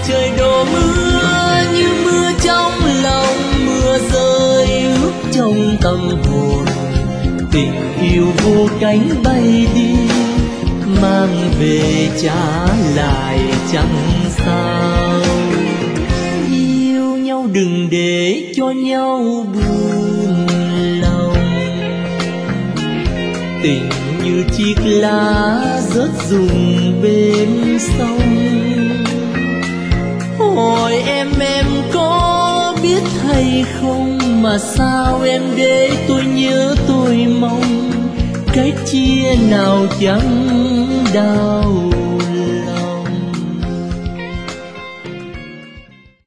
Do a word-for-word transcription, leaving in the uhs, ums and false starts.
trời đổ mưa như mưa trong lòng, mưa rơi ướt trong tâm hồn. Tình yêu vô cánh bay đi, mang về trả lại chẳng sao. Yêu nhau đừng để cho nhau buồn lòng, tình như chiếc lá rớt rụng bên sông. Hỏi em em có biết hay không, mà sao em để tôi nhớ tôi mong, cách chia nào chẳng đau